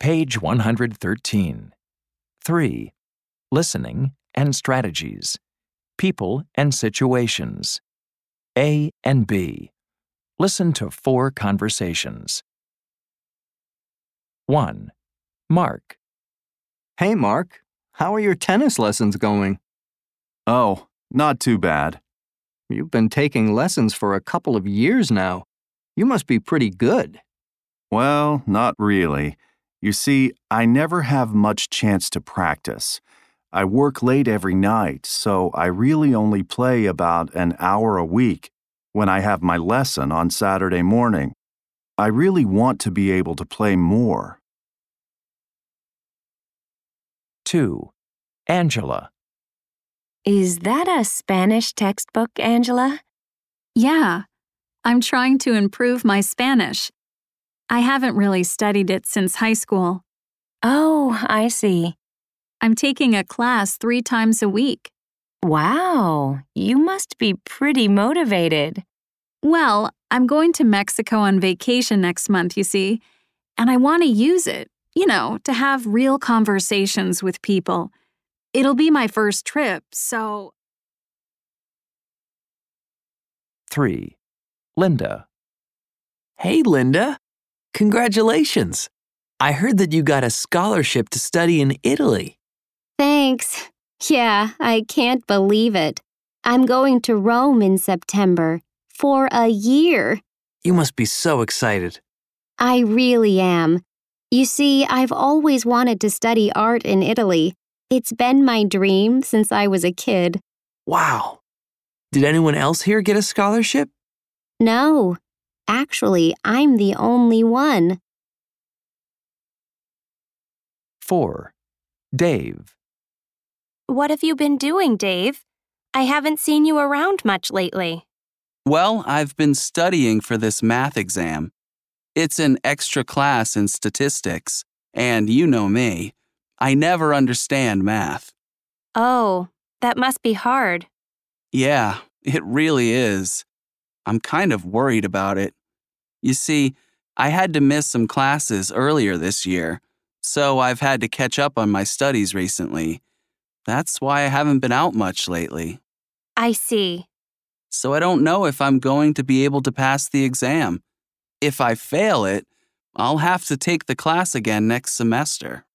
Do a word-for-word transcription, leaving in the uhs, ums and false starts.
Page one hundred thirteen. three. Listening and strategies. People and situations. A and B. Listen to four conversations. one. Mark. Hey, Mark. How are your tennis lessons going? Oh, not too bad. You've been taking lessons for a couple of years now. You must be pretty good. Well, not really. You see, I never have much chance to practice. I work late every night, so I really only play about an hour a week when I have my lesson on Saturday morning. I really want to be able to play more. two. Angela. Is that a Spanish textbook, Angela? Yeah, I'm trying to improve my Spanish. I haven't really studied it since high school. Oh, I see. I'm taking a class three times a week. Wow, you must be pretty motivated. Well, I'm going to Mexico on vacation next month, you see, and I want to use it, you know, to have real conversations with people. It'll be my first trip, so... three. Linda. Hey, Linda. Congratulations. I heard that you got a scholarship to study in Italy. Thanks. Yeah, I can't believe it. I'm going to Rome in September. For a year. You must be so excited. I really am. You see, I've always wanted to study art in Italy. It's been my dream since I was a kid. Wow. Did anyone else here get a scholarship? No. Actually, I'm the only one. four. Dave. What have you been doing, Dave? I haven't seen you around much lately. Well, I've been studying for this math exam. It's an extra class in statistics, and you know me. I never understand math. Oh, that must be hard. Yeah, it really is. I'm kind of worried about it. You see, I had to miss some classes earlier this year, so I've had to catch up on my studies recently. That's why I haven't been out much lately. I see. So I don't know if I'm going to be able to pass the exam. If I fail it, I'll have to take the class again next semester.